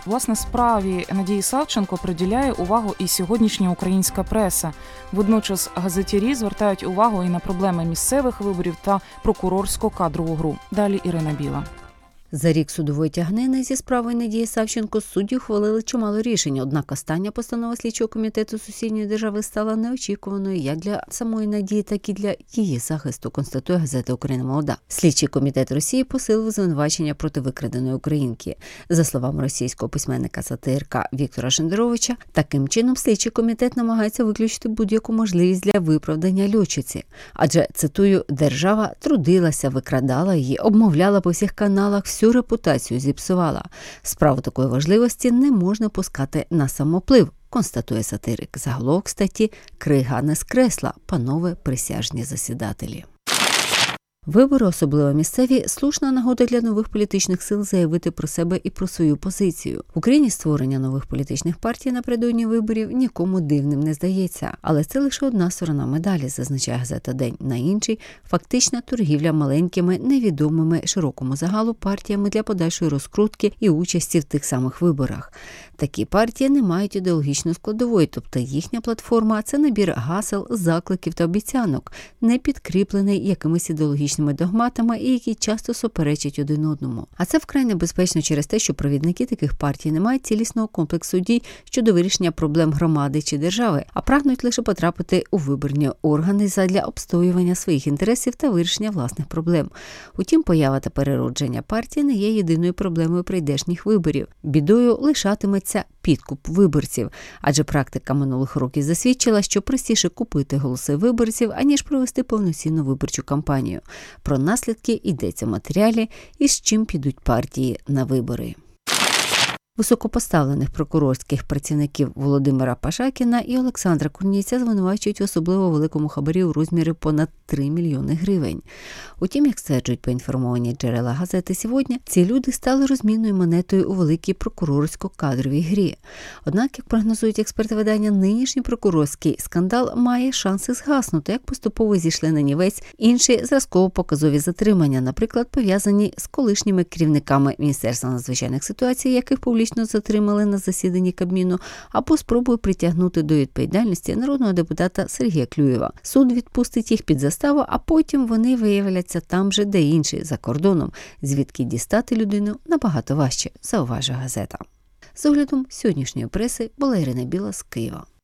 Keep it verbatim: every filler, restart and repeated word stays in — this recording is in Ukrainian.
Власне, справі Надії Савченко приділяє увагу і сьогоднішня українська преса. Водночас газетярі звертають увагу і на проблеми місцевих виборів та прокурорсько-кадрову гру. Далі Ірина Біла. За рік судової тягнини зі справою Надії Савченко судді ухвалили чимало рішень, однак остання постанова слідчого комітету сусідньої держави стала неочікуваною як для самої Надії, так і для її захисту, констатує газета «Україна молода». Слідчий комітет Росії посилив звинувачення проти викраденої українки. За словами російського письменника-сатирика Віктора Шендеровича, таким чином слідчий комітет намагається виключити будь-яку можливість для виправдання льотчиці. Адже, цитую, «держава трудилася, викрадала її, обмовляла по всіх каналах, всю репутацію зіпсувала. Справу такої важливості не можна пускати на самоплив», констатує сатирик. Заголовок статті «Крига не скресла, панове присяжні засідателі». Вибори, особливо місцеві, слушна нагода для нових політичних сил заявити про себе і про свою позицію. В Україні створення нових політичних партій напередодні виборів нікому дивним не здається. Але це лише одна сторона медалі, зазначає газета «День». На іншій – фактична торгівля маленькими, невідомими широкому загалу партіями для подальшої розкрутки і участі в тих самих виборах. Такі партії не мають ідеологічної складової, тобто їхня платформа – це набір гасел, закликів та обіцянок, не підкріплений якимись ідеологічними догматами і які часто суперечать один одному. А це вкрай небезпечно через те, що провідники таких партій не мають цілісного комплексу дій щодо вирішення проблем громади чи держави, а прагнуть лише потрапити у виборні органи задля обстоювання своїх інтересів та вирішення власних проблем. Утім, поява та переродження партії не є єдиною проблемою прийдешніх виборів. Бідою лишатиметься підкуп виборців, адже практика минулих років засвідчила, що простіше купити голоси виборців, аніж провести повноцінну виборчу кампанію. Про наслідки йдеться в матеріалі і з чим підуть партії на вибори. Високопоставлених прокурорських працівників Володимира Пашакіна і Олександра Курнійця звинувачують в особливо великому хабарі у розмірі понад три мільйони гривень. Утім, як стверджують поінформовані джерела газети «Сьогодні», ці люди стали розмінною монетою у великій прокурорсько-кадровій грі. Однак, як прогнозують експерти видання, нинішній прокурорський скандал має шанси згаснути, як поступово зійшли на нівець інші зразково-показові затримання, наприклад, пов'язані з колишніми керівниками Міністерства надзвичайних ситуацій, яких публічно затримали на засіданні Кабміну, або спробою притягнути до відповідальності народного депутата Сергія Клюєва. Суд відпустить їх під заставу, а потім вони виявляться там же, де інші, за кордоном, звідки дістати людину набагато важче, зауважує газета. З оглядом сьогоднішньої преси була Ірина Біла з Києва.